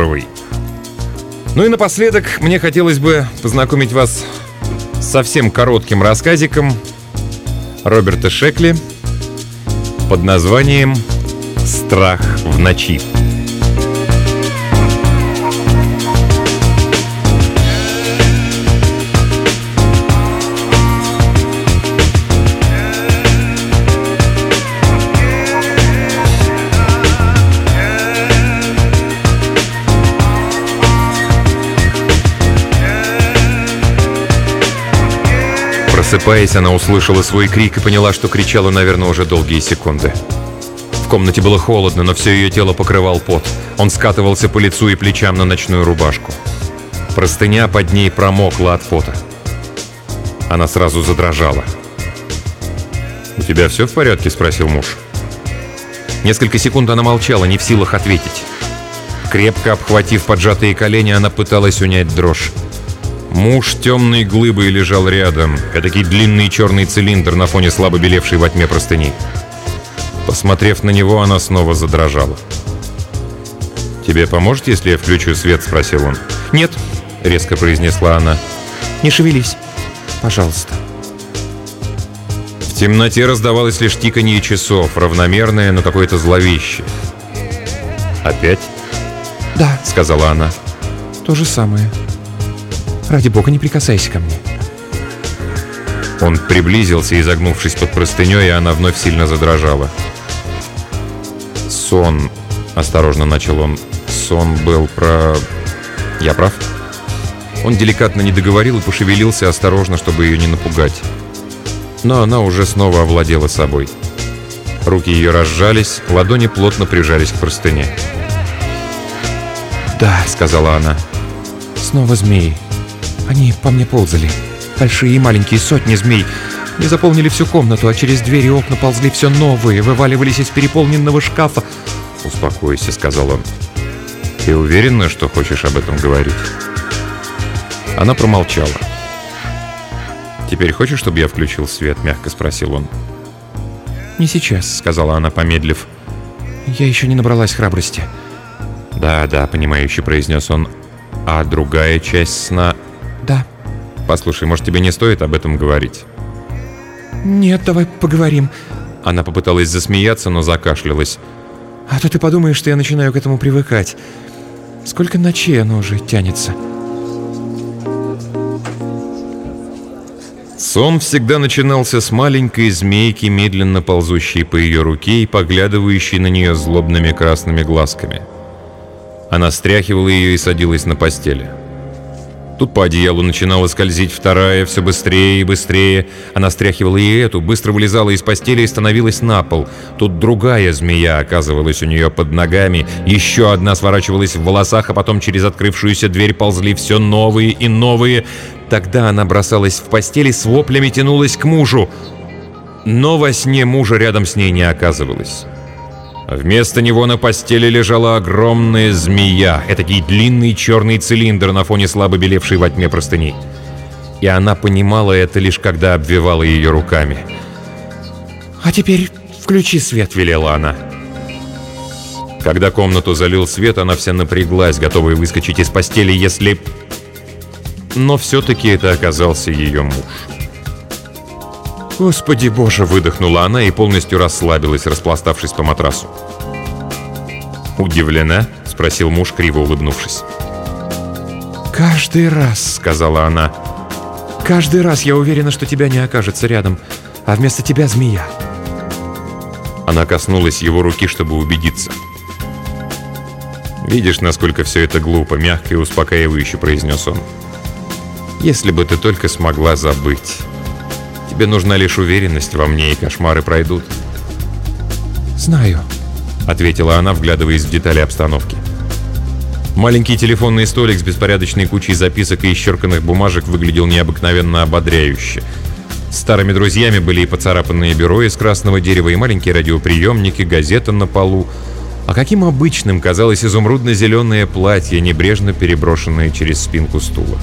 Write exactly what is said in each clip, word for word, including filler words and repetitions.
Суровой. Ну и напоследок мне хотелось бы познакомить вас с совсем коротким рассказиком Роберта Шекли под названием «Страх в ночи». Просыпаясь, она услышала свой крик и поняла, что кричала, наверное, уже долгие секунды. В комнате было холодно, но все ее тело покрывал пот. Он скатывался по лицу и плечам на ночную рубашку. Простыня под ней промокла от пота. Она сразу задрожала. «У тебя все в порядке?» — спросил муж. Несколько секунд она молчала, не в силах ответить. Крепко обхватив поджатые колени, она пыталась унять дрожь. Муж темной глыбой лежал рядом, этакий длинный черный цилиндр на фоне слабо белевшей во тьме простыни. Посмотрев на него, она снова задрожала. «Тебе поможет, если я включу свет?» — спросил он. «Нет», — резко произнесла она. «Не шевелись, пожалуйста». В темноте раздавалось лишь тиканье часов, равномерное, но какое-то зловещее. «Опять?» «Да», — сказала она. «То же самое. Ради бога, не прикасайся ко мне». Он приблизился, изогнувшись под простыней, и она вновь сильно задрожала. «Сон», — осторожно начал он, — «сон был про... Я прав?» Он деликатно не договорил и пошевелился осторожно, чтобы ее не напугать. Но она уже снова овладела собой. Руки ее разжались, ладони плотно прижались к простыне. «Да», — сказала она. «Снова змеи. Они по мне ползали. Большие и маленькие, сотни змей. Не заполнили всю комнату, а через двери и окна ползли все новые, вываливались из переполненного шкафа». «Успокойся», — сказал он. «Ты уверена, что хочешь об этом говорить?» Она промолчала. «Теперь хочешь, чтобы я включил свет?» — мягко спросил он. «Не сейчас», — сказала она, помедлив. «Я еще не набралась храбрости». «Да, да», — понимающе произнес он. «А другая часть сна...» «Да». «Послушай, может, тебе не стоит об этом говорить?» «Нет, давай поговорим». Она попыталась засмеяться, но закашлялась. «А то ты подумаешь, что я начинаю к этому привыкать. Сколько ночей оно уже тянется». Сон всегда начинался с маленькой змейки, медленно ползущей по ее руке и поглядывающей на нее злобными красными глазками. Она стряхивала ее и садилась на постели. Тут по одеялу начинала скользить вторая, все быстрее и быстрее. Она стряхивала и эту, быстро вылезала из постели и становилась на пол. Тут другая змея оказывалась у нее под ногами, еще одна сворачивалась в волосах, а потом через открывшуюся дверь ползли все новые и новые. Тогда она бросалась в постели, с воплями тянулась к мужу. Но во сне мужа рядом с ней не оказывалось. Вместо него на постели лежала огромная змея, этакий длинный черный цилиндр на фоне слабо белевшей во тьме простыни. И она понимала это лишь когда обвивала ее руками. «А теперь включи свет», — велела она. Когда комнату залил свет, она вся напряглась, готовая выскочить из постели, если... Но все-таки это оказался ее муж. «Господи боже!» — выдохнула она и полностью расслабилась, распластавшись по матрасу. «Удивлена?» — спросил муж, криво улыбнувшись. «Каждый раз», — сказала она, — «каждый раз я уверена, что тебя не окажется рядом, а вместо тебя змея». Она коснулась его руки, чтобы убедиться. «Видишь, насколько все это глупо», — мягко и успокаивающе произнес он. «Если бы ты только смогла забыть. Тебе нужна лишь уверенность во мне, и кошмары пройдут». «Знаю», — ответила она, вглядываясь в детали обстановки. Маленький телефонный столик с беспорядочной кучей записок и исчерканных бумажек выглядел необыкновенно ободряюще. Старыми друзьями были и поцарапанные бюро из красного дерева, и маленькие радиоприемники, газета на полу. А каким обычным казалось изумрудно-зеленое платье, небрежно переброшенное через спинку стула.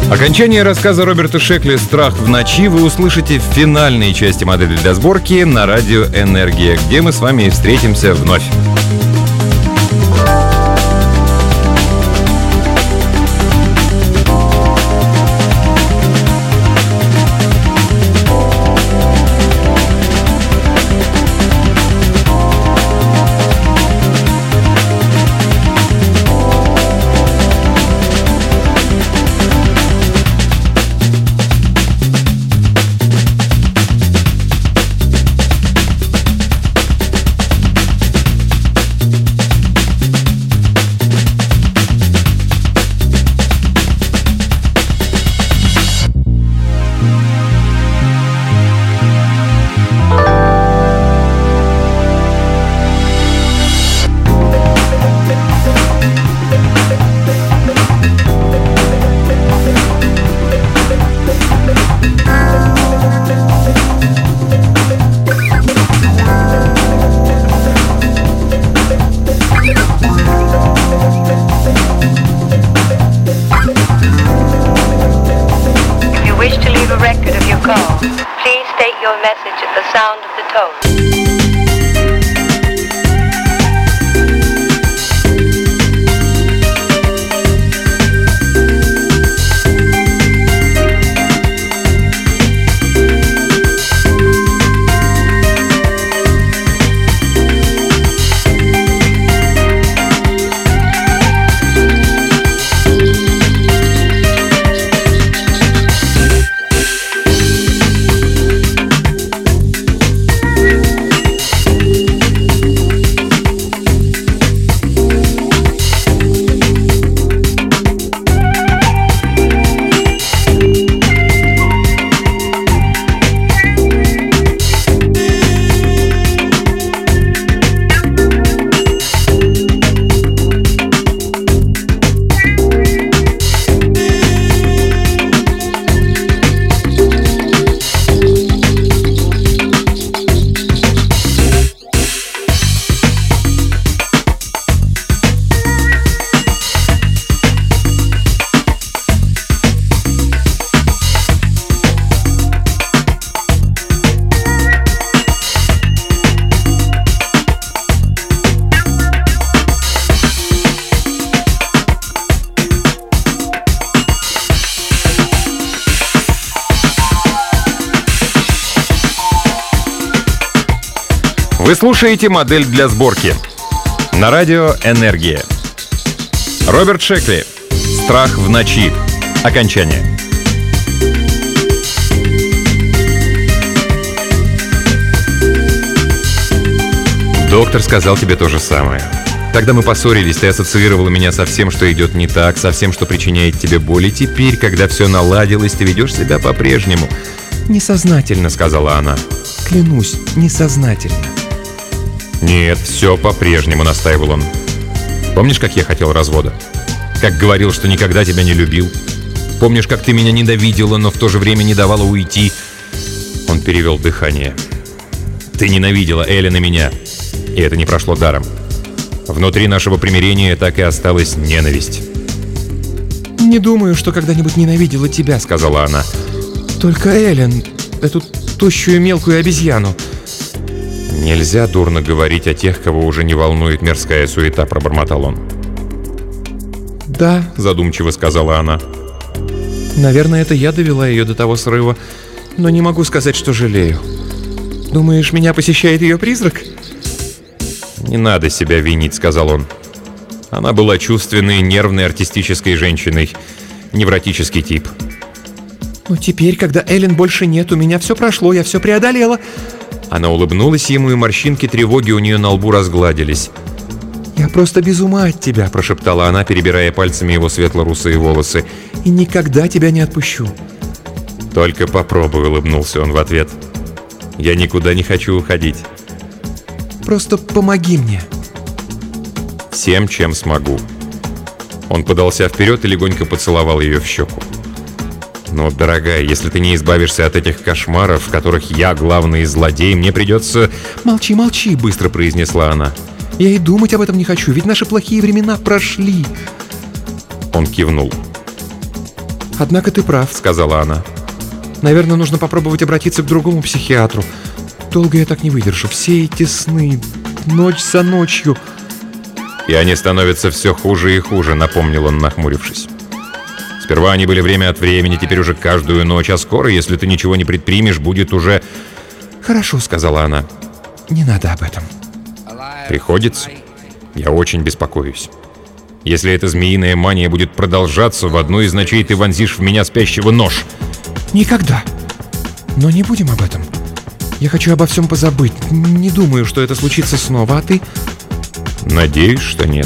Окончание рассказа Роберта Шекли «Страх в ночи» вы услышите в финальной части «Модели для сборки» на радио «Энергия», где мы с вами и встретимся вновь. Вы слушаете «Модель для сборки» на радио «Энергия». Роберт Шекли «Страх в ночи». Окончание. Доктор сказал тебе то же самое. Тогда мы поссорились, ты ассоциировала меня со всем, что идет не так, со всем, что причиняет тебе боль. И теперь, когда все наладилось, ты ведешь себя по-прежнему. «Несознательно», — сказала она. «Клянусь, несознательно». «Нет, все по-прежнему», — настаивал он. «Помнишь, как я хотел развода? Как говорил, что никогда тебя не любил? Помнишь, как ты меня ненавидела, но в то же время не давала уйти?» Он перевел дыхание. «Ты ненавидела Эллен и меня, и это не прошло даром. Внутри нашего примирения так и осталась ненависть». «Не думаю, что когда-нибудь ненавидела тебя», — сказала она. «Только Эллен, эту тощую мелкую обезьяну». «Нельзя дурно говорить о тех, кого уже не волнует мирская суета», — пробормотал он. «Да», — задумчиво сказала она. «Наверное, это я довела ее до того срыва, но не могу сказать, что жалею. Думаешь, меня посещает ее призрак?» «Не надо себя винить», — сказал он. Она была чувственной, нервной, артистической женщиной. Невротический тип. «Но теперь, когда Эллен больше нет, у меня все прошло, я все преодолела». Она улыбнулась ему, и морщинки тревоги у нее на лбу разгладились. «Я просто без ума от тебя», — прошептала она, перебирая пальцами его светло-русые волосы. «И никогда тебя не отпущу». «Только попробуй», — улыбнулся он в ответ. «Я никуда не хочу уходить». «Просто помоги мне». «Всем, чем смогу». Он подался вперед и легонько поцеловал ее в щеку. «Но, дорогая, если ты не избавишься от этих кошмаров, в которых я главный злодей, мне придется...» «Молчи, молчи», — быстро произнесла она. «Я и думать об этом не хочу, ведь наши плохие времена прошли». Он кивнул. «Однако ты прав», — сказала она. «Наверное, нужно попробовать обратиться к другому психиатру. Долго я так не выдержу. Все эти сны, ночь за ночью». «И они становятся все хуже и хуже», — напомнил он, нахмурившись. «Сперва они были время от времени, теперь уже каждую ночь, а скоро, если ты ничего не предпримешь, будет уже...» «Хорошо», — сказала она. «Не надо об этом». «Приходится. Я очень беспокоюсь. Если эта змеиная мания будет продолжаться, в одну из ночей ты вонзишь в меня спящего нож». «Никогда. Но не будем об этом. Я хочу обо всем позабыть. Не думаю, что это случится снова, а ты...» «Надеюсь, что нет».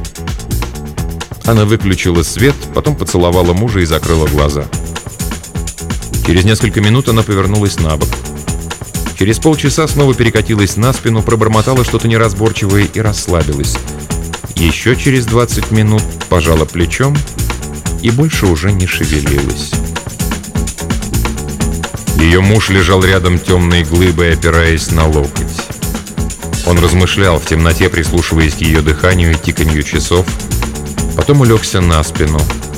Она выключила свет, потом поцеловала мужа и закрыла глаза. Через несколько минут она повернулась на бок. Через полчаса снова перекатилась на спину, пробормотала что-то неразборчивое и расслабилась. Еще через двадцать минут пожала плечом и больше уже не шевелилась. Ее муж лежал рядом темной глыбой, опираясь на локоть. Он размышлял в темноте, прислушиваясь к ее дыханию и тиканью часов, потом улегся на спину.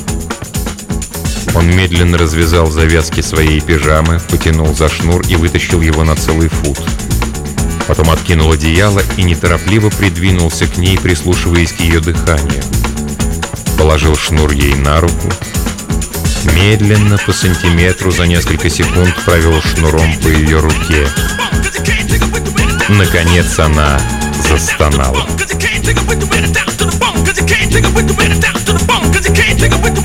Он медленно развязал завязки своей пижамы, потянул за шнур и вытащил его на целый фут. Потом откинул одеяло и неторопливо придвинулся к ней, прислушиваясь к ее дыханию. Положил шнур ей на руку. Медленно, по сантиметру, за несколько секунд провел шнуром по ее руке. Наконец она застонала.